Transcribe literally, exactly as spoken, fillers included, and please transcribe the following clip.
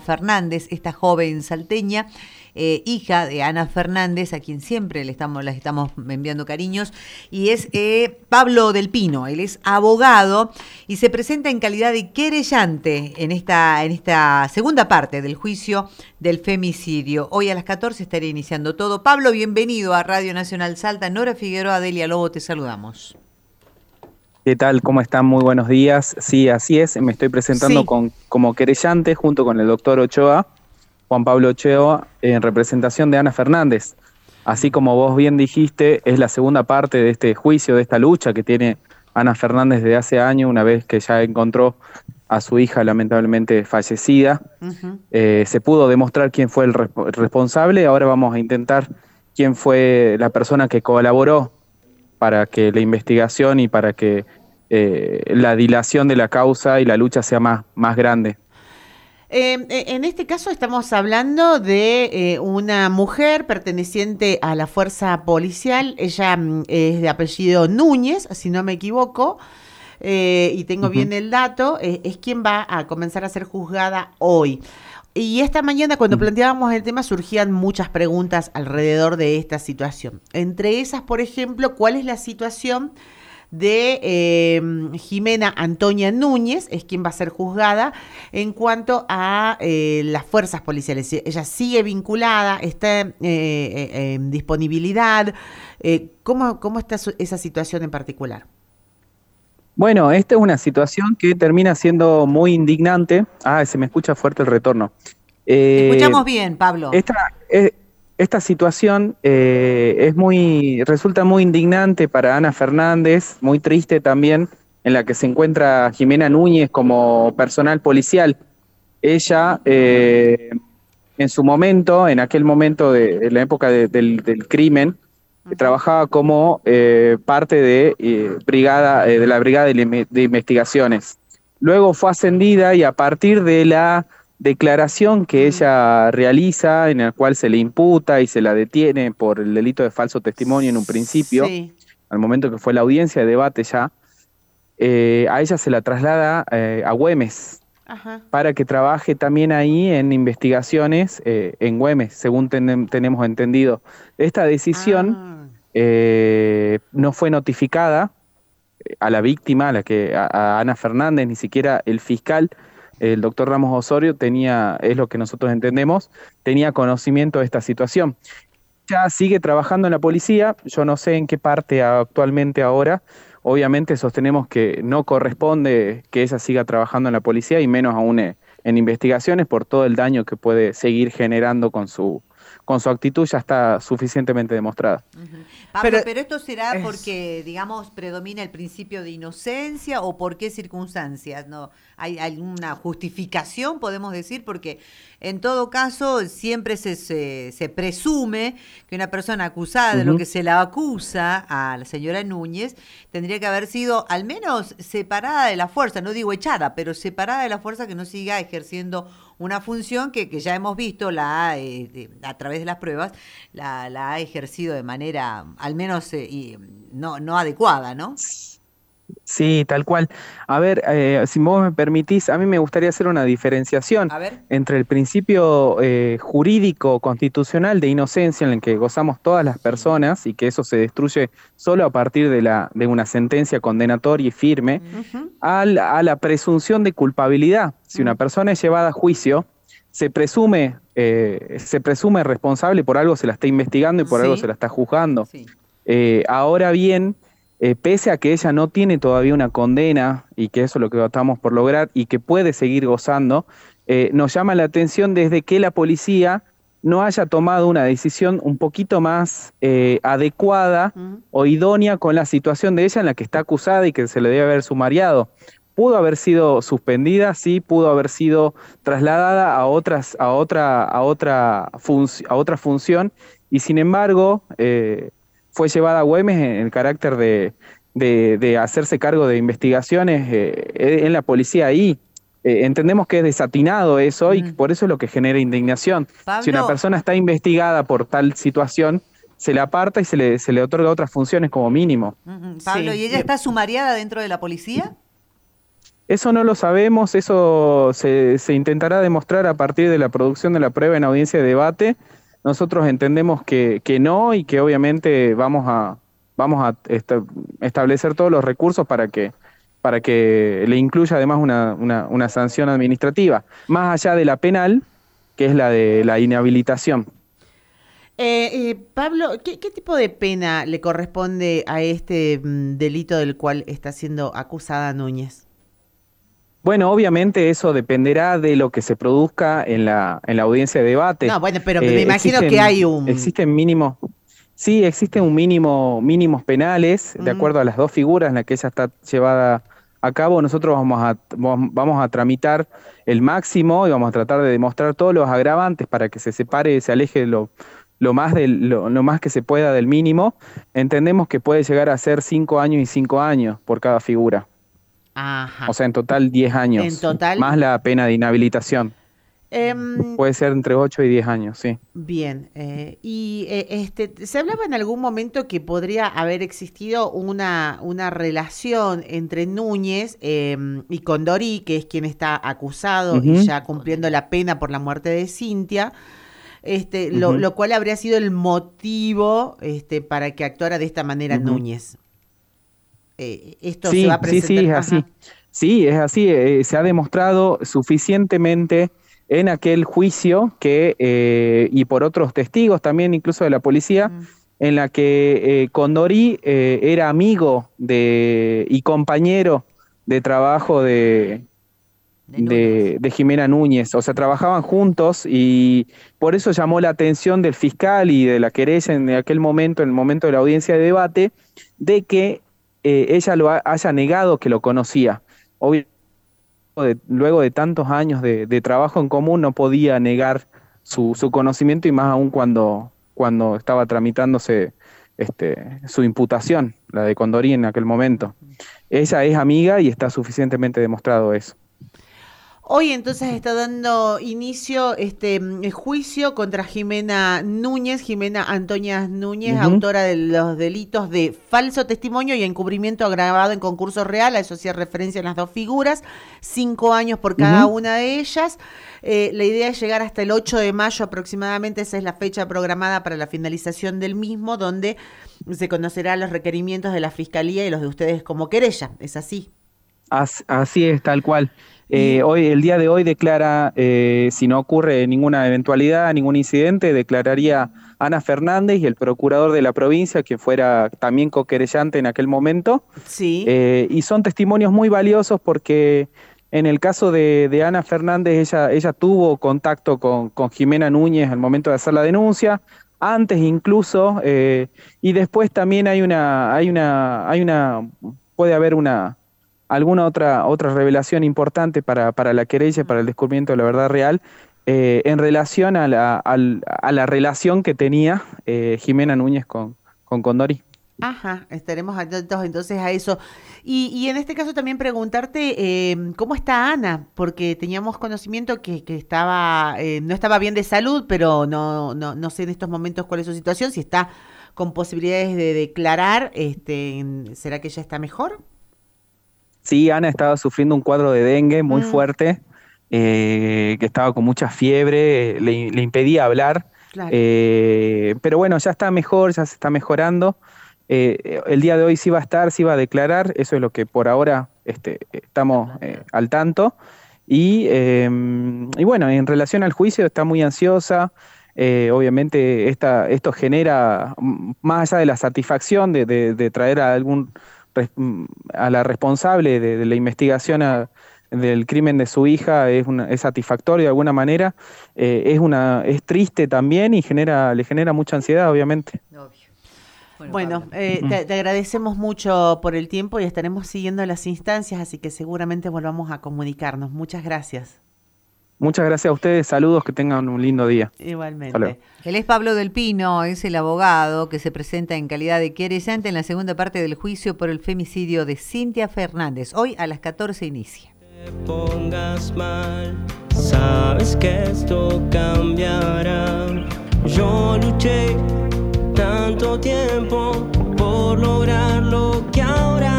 Fernández, esta joven salteña, eh, hija de Ana Fernández, a quien siempre le estamos, les estamos enviando cariños, y es eh, Pablo Del Pino. Él es abogado y se presenta en calidad de querellante en esta, en esta segunda parte del juicio del femicidio. Hoy a las catorce estaré iniciando todo. Pablo, bienvenido a Radio Nacional Salta. Nora Figueroa, Delia Lobo, te saludamos. ¿Qué tal? ¿Cómo están? Muy buenos días. Sí, así es. Me estoy presentando Sí. con, como querellante junto con el doctor Ochoa, Juan Pablo Ochoa, en representación de Ana Fernández. Así como vos bien dijiste, es la segunda parte de este juicio, de esta lucha que tiene Ana Fernández desde hace años, una vez que ya encontró a su hija lamentablemente fallecida. Uh-huh. Eh, se pudo demostrar quién fue el resp- responsable. Ahora vamos a intentar quién fue la persona que colaboró para que la investigación y para que eh, la dilación de la causa y la lucha sea más, más grande. Eh, en este caso estamos hablando de eh, una mujer perteneciente a la fuerza policial. Ella mm, es de apellido Núñez, si no me equivoco, eh, y tengo uh-huh. bien el dato, eh, es quien va a comenzar a ser juzgada hoy. Y esta mañana, cuando uh-huh. planteábamos el tema, surgían muchas preguntas alrededor de esta situación. Entre esas, por ejemplo, ¿cuál es la situación de eh, Jimena Antonia Núñez? Es quien va a ser juzgada en cuanto a eh, las fuerzas policiales. Ella sigue vinculada, está eh, eh, en disponibilidad. Eh, ¿cómo, ¿Cómo está su, esa situación en particular? Bueno, esta es una situación que termina siendo muy indignante. Ah, se me escucha fuerte el retorno. Eh, Te escuchamos bien, Pablo. Esta, eh, esta situación eh, es muy, resulta muy indignante para Ana Fernández, muy triste también, en la que se encuentra Jimena Núñez como personal policial. Ella, eh, en su momento, en aquel momento de, de la época de, del, del crimen, que trabajaba como eh, parte de, eh, brigada, eh, de la Brigada de, de Investigaciones. Luego fue ascendida y a partir de la declaración que ella realiza, en la cual se le imputa y se la detiene por el delito de falso testimonio en un principio, sí. al momento que fue la audiencia de debate ya, eh, a ella se la traslada eh, a Güemes, Ajá. para que trabaje también ahí en investigaciones eh, en Güemes, según ten, tenemos entendido. Esta decisión ah. eh, no fue notificada a la víctima, a, la que, a, a Ana Fernández, ni siquiera el fiscal, el doctor Ramos Osorio, tenía, es lo que nosotros entendemos, tenía conocimiento de esta situación. Ya sigue trabajando en la policía, yo no sé en qué parte actualmente ahora. Obviamente sostenemos que no corresponde que ella siga trabajando en la policía y menos aún en investigaciones por todo el daño que puede seguir generando con su, con su actitud, ya está suficientemente demostrada. Uh-huh. Pablo, pero, pero esto será es... porque, digamos, predomina el principio de inocencia o por qué circunstancias, ¿no? ¿Hay alguna justificación, podemos decir? Porque en todo caso siempre se, se, se presume que una persona acusada uh-huh. de lo que se la acusa a la señora Núñez tendría que haber sido al menos separada de la fuerza, no digo echada, pero separada de la fuerza, que no siga ejerciendo una función que, que ya hemos visto la eh, de, a través de las pruebas la, la ha ejercido de manera al menos eh, y no, no adecuada, ¿no? Sí, tal cual. A ver, eh, si vos me permitís, a mí me gustaría hacer una diferenciación entre el principio eh, jurídico constitucional de inocencia en el que gozamos todas las personas y que eso se destruye solo a partir de, la, de una sentencia condenatoria y firme, uh-huh. a, la, a la presunción de culpabilidad. Si una persona es llevada a juicio, se presume, eh, se presume responsable, por algo se la está investigando y por sí. algo se la está juzgando. Sí. Eh, ahora bien, Eh, pese a que ella no tiene todavía una condena y que eso es lo que estamos por lograr y que puede seguir gozando, eh, nos llama la atención desde que la policía no haya tomado una decisión un poquito más eh, adecuada uh-huh. o idónea con la situación de ella en la que está acusada y que se le debe haber sumariado. Pudo haber sido suspendida, sí, pudo haber sido trasladada a otras, a otra, a otra, func- a otra función y sin embargo eh, fue llevada a Güemes en el carácter de, de, de hacerse cargo de investigaciones eh, en la policía ahí. Eh, entendemos que es desatinado eso mm. y por eso es lo que genera indignación. Pablo, si una persona está investigada por tal situación, se le aparta y se le, se le otorga otras funciones como mínimo. Mm-hmm. Pablo, sí. ¿Y ella está sumariada dentro de la policía? Eso no lo sabemos, eso se, se intentará demostrar a partir de la producción de la prueba en audiencia de debate. Nosotros entendemos que, que no y que obviamente vamos a, vamos a esta, establecer todos los recursos para que, para que le incluya además una, una, una sanción administrativa, más allá de la penal, que es la de la inhabilitación. Eh, eh, Pablo, ¿qué, ¿qué tipo de pena le corresponde a este mm, delito del cual está siendo acusada Núñez? Bueno, obviamente eso dependerá de lo que se produzca en la, en la audiencia de debate. No, bueno, pero Eh, me imagino existen- que hay un... Existen mínimos, sí, existen un mínimo, mínimos penales, de Ujú. acuerdo a las dos figuras en las que ella está llevada a cabo. Nosotros vamos a, vamos a tramitar el máximo y vamos a tratar de demostrar todos los agravantes para que se separe, se aleje lo, lo más del, lo, lo más que se pueda del mínimo. Entendemos que puede llegar a ser cinco años y cinco años por cada figura. Ajá. O sea, en total diez años. En total. Más la pena de inhabilitación. Em, Puede ser entre ocho y diez años, sí. Bien, eh, y eh, este, se hablaba en algún momento que podría haber existido una, una relación entre Núñez em, y Condorí, que es quien está acusado y Ujú. ya cumpliendo la pena por la muerte de Cintia, este, lo, Ujú. lo cual habría sido el motivo este, para que actuara de esta manera Ujú. Núñez. Eh, esto Sí, se va a sí, presentar. sí, es Ajá. así. Sí, es así. eh, se ha demostrado suficientemente en aquel juicio que, eh, y por otros testigos también, incluso de la policía, Mm. en la que eh, Condorí eh, era amigo de y compañero de trabajo de, De Núñez. de, de Jimena Núñez. O sea, trabajaban juntos y por eso llamó la atención del fiscal y de la querella en aquel momento, en el momento de la audiencia de debate, de que eh, ella lo ha- haya negado que lo conocía. Obvio, de- luego de tantos años de, de trabajo en común, no podía negar su, su conocimiento y más aún cuando, cuando estaba tramitándose este, su imputación, la de Condorí en aquel momento. Ella es amiga y está suficientemente demostrado eso. Hoy entonces está dando inicio este mm, el juicio contra Jimena Núñez, Jimena Antonia Núñez, Ujú. autora de los delitos de falso testimonio y encubrimiento agravado en concurso real. A eso hacía referencia en las dos figuras, cinco años por cada Ujú. una de ellas. Eh, la idea es llegar hasta el ocho de mayo aproximadamente, esa es la fecha programada para la finalización del mismo, donde se conocerán los requerimientos de la Fiscalía y los de ustedes como querella. ¿Es así? As- Así es, tal cual. Y- Eh, hoy, el día de hoy declara, eh, si no ocurre ninguna eventualidad, ningún incidente, declararía Ana Fernández y el procurador de la provincia, que fuera también coquerellante en aquel momento. Sí. Eh, y son testimonios muy valiosos porque en el caso de, de Ana Fernández, ella, ella tuvo contacto con, con Jimena Núñez al momento de hacer la denuncia, antes incluso, eh, y después también hay una, hay una, hay una, puede haber una alguna otra otra revelación importante para, para la querella, para el descubrimiento de la verdad real, eh, en relación a la, al- a la relación que tenía eh, Jimena Núñez con, con Condorí. Ajá, estaremos atentos entonces a eso. Y, y en este caso también preguntarte eh, cómo está Ana, porque teníamos conocimiento que, que estaba eh, no estaba bien de salud, pero no, no, no sé en estos momentos cuál es su situación, si está con posibilidades de declarar, este, en- ¿será que ya está mejor? Sí, Ana estaba sufriendo un cuadro de dengue muy Mm. fuerte, eh, que estaba con mucha fiebre, eh, le, le impedía hablar, Claro. eh, pero bueno, ya está mejor, ya se está mejorando. Eh, el día de hoy sí va a estar, sí va a declarar, eso es lo que por ahora este, estamos eh, al tanto. Y, eh, y bueno, en relación al juicio está muy ansiosa. Eh, obviamente esta, esto genera, mm, más allá de la satisfacción de, de- de traer a algún res- mm, a la responsable de, de la investigación a- del crimen de su hija, es, una, es satisfactorio de alguna manera, eh, es una, es triste también y genera, le genera mucha ansiedad, obviamente. Obvio. Bueno, Pablo. eh, te, te agradecemos mucho por el tiempo y estaremos siguiendo las instancias, así que seguramente volvamos a comunicarnos. Muchas gracias. Muchas gracias a ustedes, saludos, que tengan un lindo día. Hasta luego. Igualmente. Él es Pablo del Pino, es el abogado que se presenta en calidad de querellante en la segunda parte del juicio por el femicidio de Cintia Fernández. Hoy a las catorce inicia. Te pongas mal, sabes que esto cambiará. Yo luché tanto tiempo por lograr lo que ahora